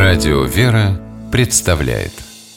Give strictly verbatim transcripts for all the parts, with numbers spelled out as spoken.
Радио «Вера» представляет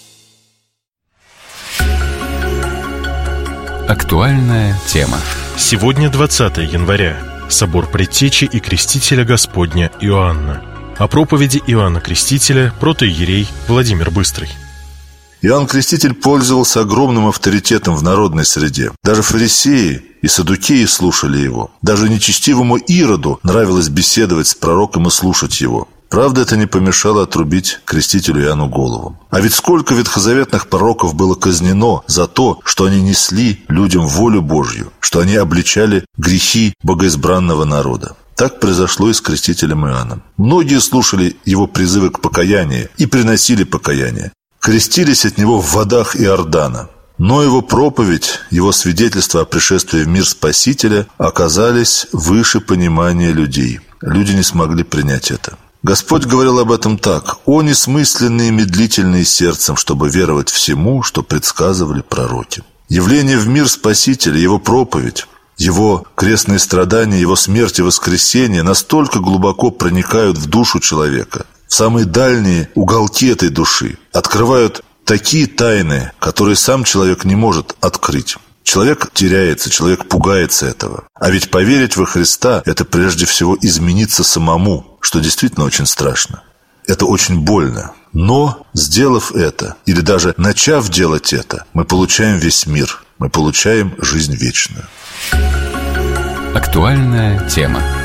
актуальная тема. Сегодня двадцатое января. Собор Предтечи и Крестителя Господня Иоанна. О проповеди Иоанна Крестителя протоиерей Владимир Быстрый. Иоанн Креститель пользовался огромным авторитетом в народной среде. Даже фарисеи и саддукеи слушали его. Даже нечестивому Ироду нравилось беседовать с пророком и слушать его. Правда, это не помешало отрубить крестителю Иоанну голову. А ведь сколько ветхозаветных пророков было казнено за то, что они несли людям волю Божью, что они обличали грехи богоизбранного народа. Так произошло и с крестителем Иоанном. Многие слушали его призывы к покаянию и приносили покаяние. Крестились от него в водах Иордана. Но его проповедь, его свидетельство о пришествии в мир Спасителя оказались выше понимания людей. Люди не смогли принять это. Господь говорил об этом так: «О несмысленные и медлительные сердцем, чтобы веровать всему, что предсказывали пророки». Явление в мир Спасителя, его проповедь, его крестные страдания, его смерть и воскресение настолько глубоко проникают в душу человека, в самые дальние уголки этой души, открывают такие тайны, которые сам человек не может открыть. Человек теряется, человек пугается этого. А ведь поверить во Христа – это прежде всего измениться самому, что действительно очень страшно. Это очень больно. Но, сделав это, или даже начав делать это, мы получаем весь мир, мы получаем жизнь вечную. Актуальная тема.